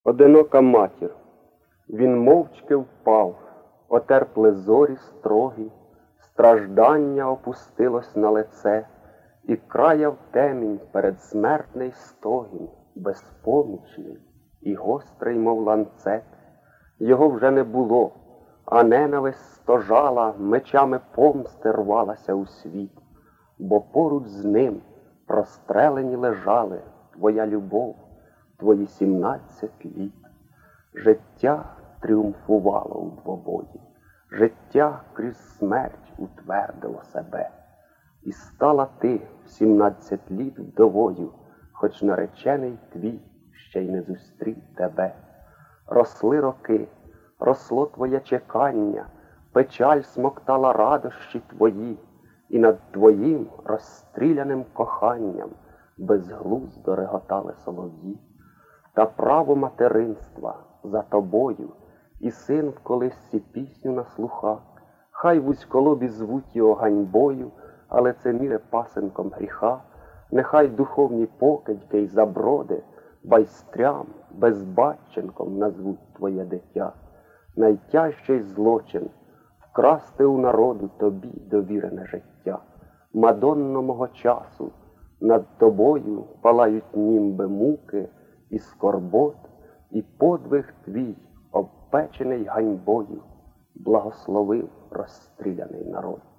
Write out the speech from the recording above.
Одинока матір. Він мовчки впав, отерпли зорі строгі, страждання опустилось на лице, і краяв темінь передсмертний стогін, безпомічний і гострий, мов ланцет. Його вже не було, а ненависть стожала, мечами помсти рвалася у світ, бо поруч з ним прострелені лежали твоя любов, твої 17 літ. Життя тріумфувало у двобої, життя крізь смерть утвердило себе. І стала ти в 17 літ вдовою, хоч наречений твій ще й не зустрів тебе. Росли роки, росло твоє чекання, печаль смоктала радощі твої, і над твоїм розстріляним коханням безглуздо реготали солов'ї. Та право материнства за тобою, і син в колисці пісню на слухах, хай в узьколобі звуть його ганьбою, але це міре пасенком гріха. Нехай духовні покидьки й заброди байстрям, безбатченком назвуть твоє дитя. Найтяжчий злочин — вкрасти у народу тобі довірене життя. Мадонно мого часу, над тобою палають німби муки і скорбот, і подвиг твій, обпечений ганьбою, благословив розстріляний народ.